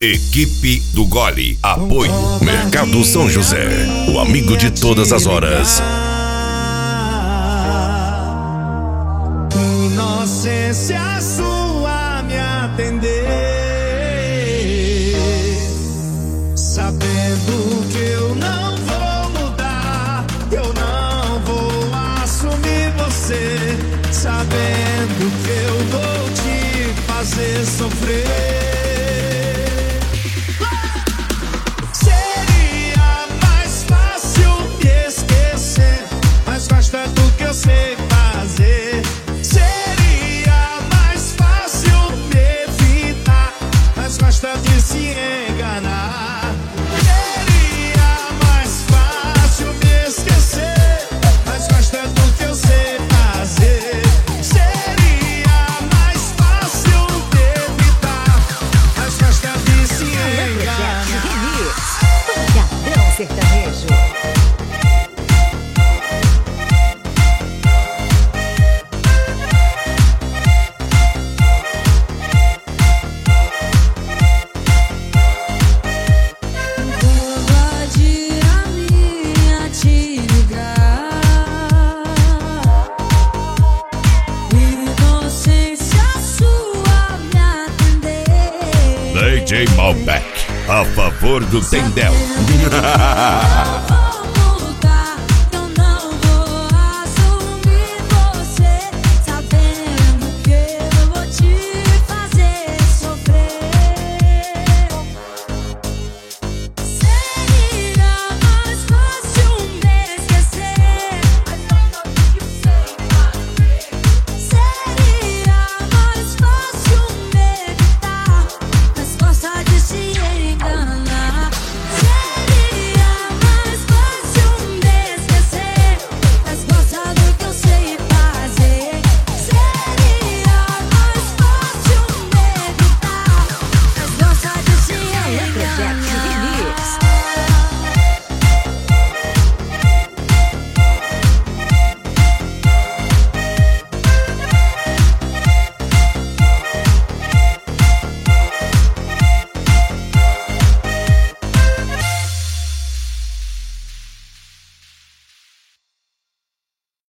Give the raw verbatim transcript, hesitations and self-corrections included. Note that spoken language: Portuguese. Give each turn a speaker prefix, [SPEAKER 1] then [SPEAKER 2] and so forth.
[SPEAKER 1] Equipe do Gole. Apoio Mercado São José, o amigo de todas as horas.
[SPEAKER 2] Inocência sua me atender, sabendo que eu não vou mudar, eu não vou assumir você, sabendo que eu vou te fazer sofrer. Gosta do que eu sei fazer. Seria mais fácil me evitar, mas gosta de se enganar. Seria mais fácil me esquecer, mas gosta do que eu sei fazer. Seria mais fácil me evitar, mas gosta de se enganar.
[SPEAKER 3] Pancadão sertanejo.
[SPEAKER 1] D J Malbec, a favor do Tendel.